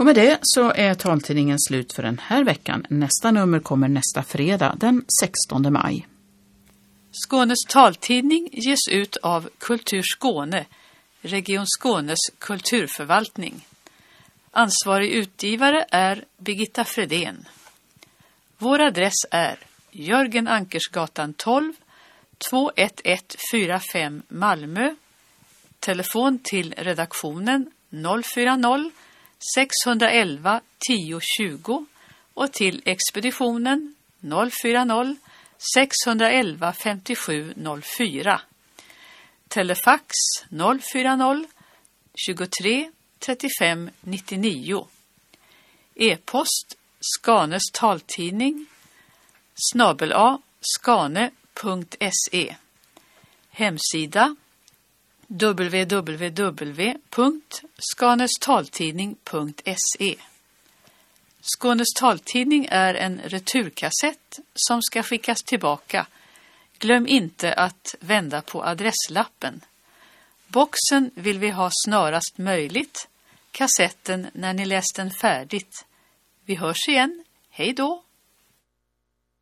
Och med det så är taltidningen slut för den här veckan. Nästa nummer kommer nästa fredag den 16 maj. Skånes taltidning ges ut av Kultur Skåne, Region Skånes kulturförvaltning. Ansvarig utgivare är Birgitta Fredén. Vår adress är Jörgen Ankersgatan 12, 21145 Malmö. Telefon till redaktionen 040 611 1020 och till expeditionen 040 611 5704. Telefax 040 23 35 99. E-post Skanes taltidning @skane.se. Hemsida www.skanestaltidning.se. Skånes taltidning är en returkassett som ska skickas tillbaka. Glöm inte att vända på adresslappen. Boxen vill vi ha snarast möjligt. Kassetten när ni läst den färdigt. Vi hörs igen. Hej då!